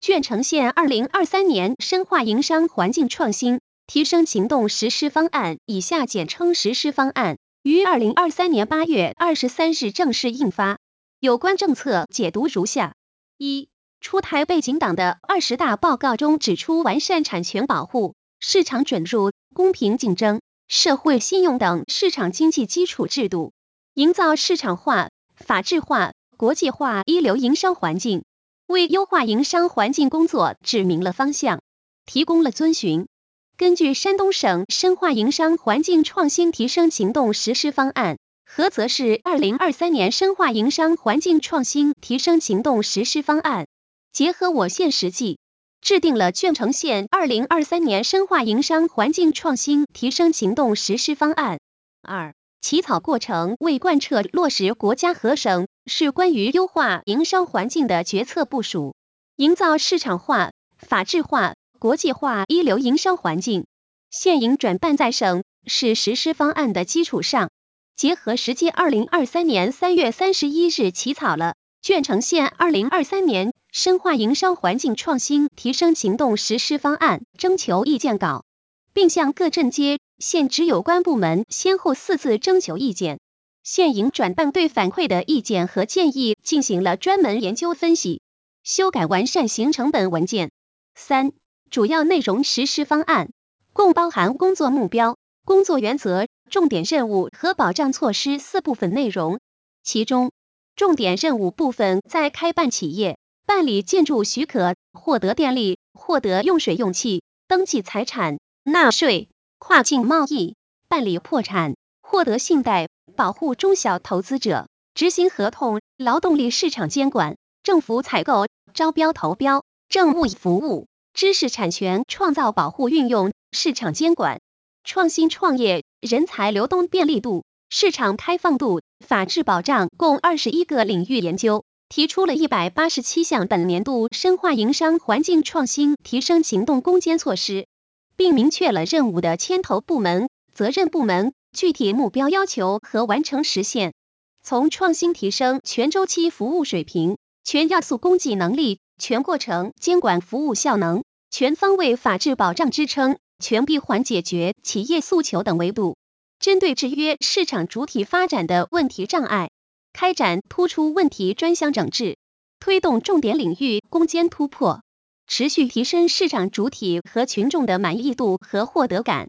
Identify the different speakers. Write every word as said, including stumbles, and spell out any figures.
Speaker 1: 卷呈现二零二三年深化营商环境创新提升行动实施方案（以下简称实施方案）于二零二三年八月二十三日正式印发。有关政策解读如下：一、出台背景党的二十大报告中指出，完善产权保护、市场准入、公平竞争、社会信用等市场经济基础制度，营造市场化、法治化、国际化一流营商环境，为优化营商环境工作指明了方向，提供了遵循。根据山东省深化营商环境创新提升行动实施方案，菏泽市二零二三年深化营商环境创新提升行动实施方案，结合我县实际，制定了卷呈现二零二三年深化营商环境创新提升行动实施方案。二、起草过程为贯彻落实国家和省市关于优化营商环境的决策部署，营造市场化、法治化、国际化一流营商环境，现营转办在省市实施方案的基础上，结合实际二零二三年三月三十一日起草了卷呈现二零二三年深化营商环境创新提升行动实施方案征求意见稿，并向各镇街县直有关部门先后四次征求意见。现营转办对反馈的意见和建议进行了专门研究分析，修改完善形成本文件。三、主要内容实施方案共包含工作目标、工作原则、重点任务和保障措施四部分内容。其中，重点任务部分在开办企业、办理建筑许可、获得电力、获得用水用气、登记财产、纳税、跨境贸易、办理破产、获得信贷、保护中小投资者、执行合同、劳动力市场监管、政府采购、招标投标、政务服务、知识产权创造保护运用、市场监管、创新创业、人才流动便利度、市场开放度、法治保障共二十一个领域研究，提出了一百八十七项本年度深化营商环境创新提升行动攻坚措施，并明确了任务的牵头部门、责任部门、具体目标要求和完成实现。从创新提升全周期服务水平、全要素供给能力、全过程监管服务效能、全方位法治保障支撑、全闭环解决企业诉求等维度，针对制约市场主体发展的问题障碍，开展突出问题专项整治，推动重点领域攻坚突破，持续提升市场主体和群众的满意度和获得感。